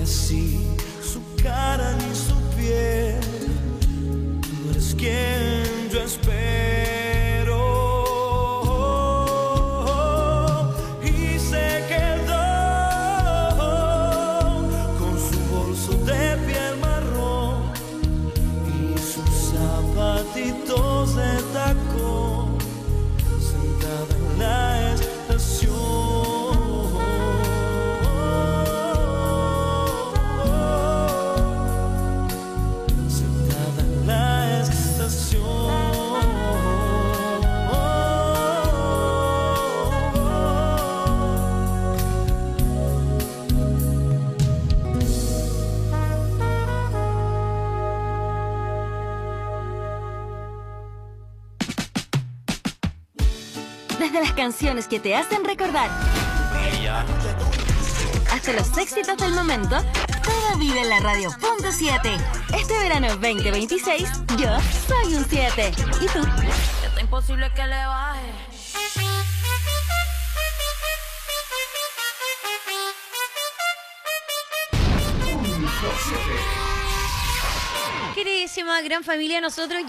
así, su cara ni su piel. Tú eres quien yo espero. Y se quedó con su bolso de piel marrón y sus zapatitos de tacón, sentada en la estación. Desde las canciones que te hacen recordar hasta los éxitos del momento, todo vive en la radio.7. Este verano 2026, yo soy un 7. ¿Y tú? Está imposible que le baje. Queridísima gran familia, nosotros